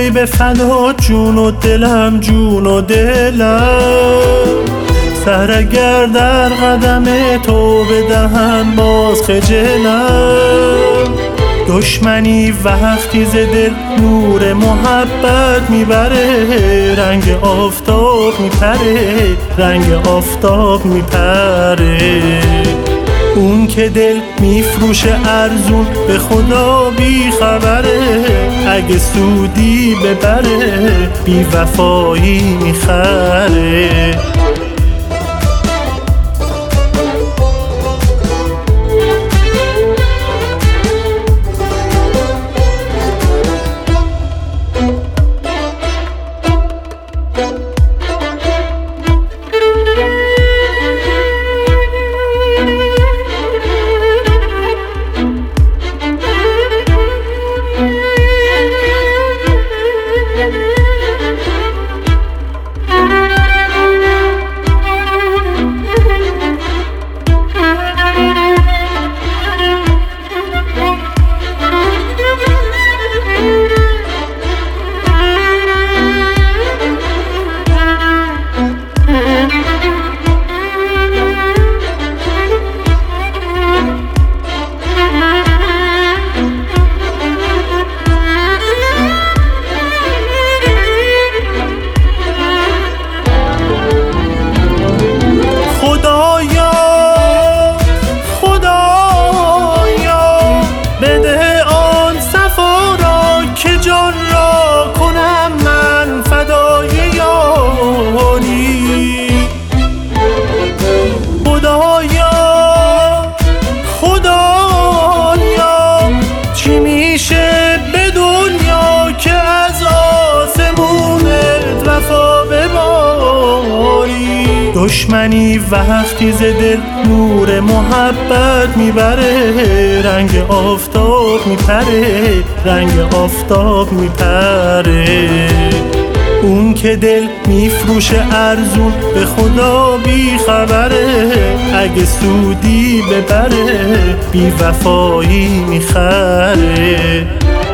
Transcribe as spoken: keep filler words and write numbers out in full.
ای به فدا جون و دلم، جون و دلم. سر اگر در قدم تو بدهم باز خجلم. دشمنی وقتی ز دل نور محبت میبره، رنگ آفتاب میپره، رنگ آفتاب میپره. اون که دل میفروشه ارزون به خدا بی خبره، اگه سودی ببره بی وفایی میخره. دشمنی وقتی ز دل نور محبت میبره، رنگ آفتاب میپره، رنگ آفتاب میپره. اون که دل میفروشه ارزون به خدا بی خبره، اگه سودی ببره بی وفایی میخره.